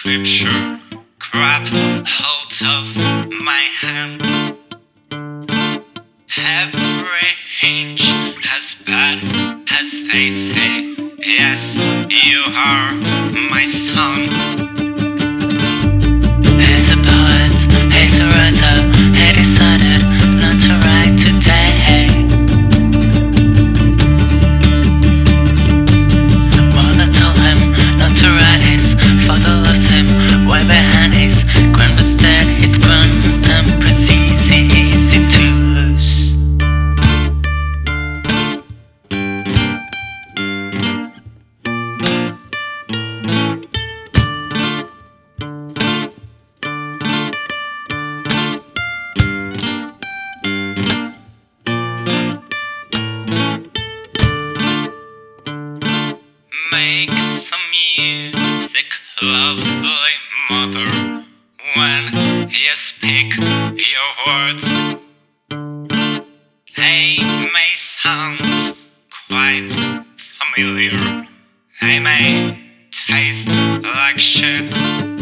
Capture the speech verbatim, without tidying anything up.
scripture grab hold of my hand. Every inch as bad as they say. Yes, you are my son. He's a poet, he's a writer. He decided not to write today. Mother told him not to write. His father loved him way behind. His grand was dead. His grand was temperance easy, easy to lose. Make some music, lovely mother, when you speak your words. They may sound quite familiar, they may taste like shit.